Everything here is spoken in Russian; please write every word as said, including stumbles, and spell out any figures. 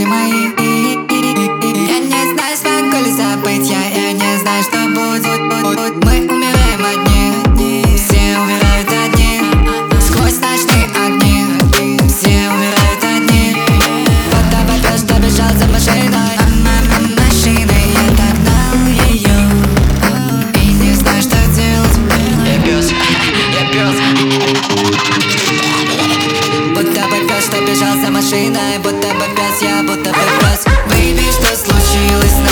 мои. Я не знаю, смогу ли забыть я, я не знаю, что будет. Мы умираем одни, все умирают одни. Сквозь ночные огни, все умирают одни. Вот такой пес, что бежал за машиной, машиной, я догнал ее и не знаю, что делать. Я пес, я пес. Будто бы пес, что бежал за машиной, будто бы пес, я будто бы пес. Бэйби, что случилось?